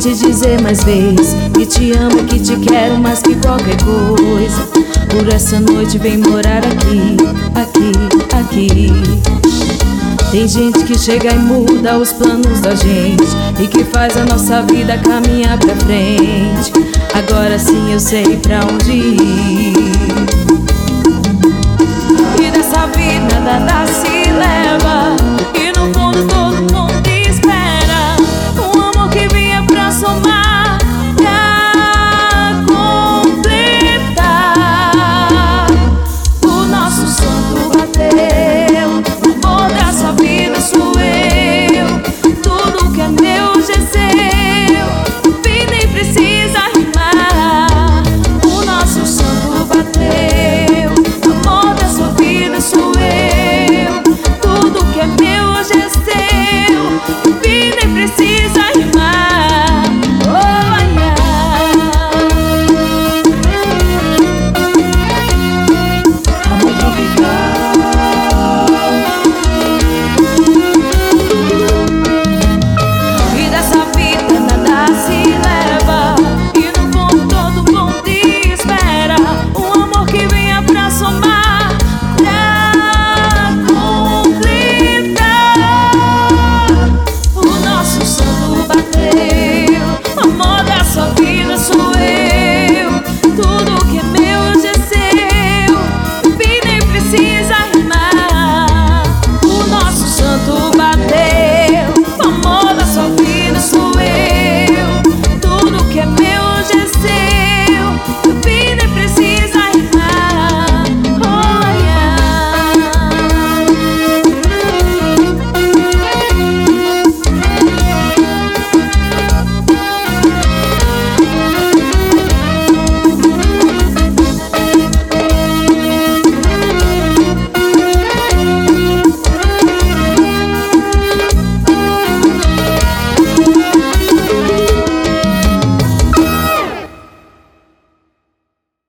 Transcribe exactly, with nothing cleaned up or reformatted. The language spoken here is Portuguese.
te dizer mais vez que te amo e que te quero mais que qualquer coisa. Por essa noite vem morar aqui, aqui, aqui. Tem gente que chega e muda os planos da gente e que faz a nossa vida caminhar pra frente. Agora sim eu sei pra onde ir. E dessa vida nada se leva, e